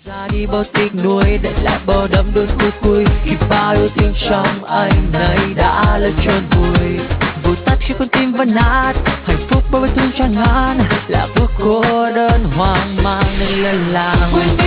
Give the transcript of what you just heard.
xa đi bao tiếc nuối, để lại bao đắm đuối cuối cuối khi bao yêu thương trong anh này đã lên trơn vùi. Vụt tắt khi con tim vẫn nát, hạnh phúc bao vết thương tràn ngàn là bước cô đơn hoang mang nên lên làng.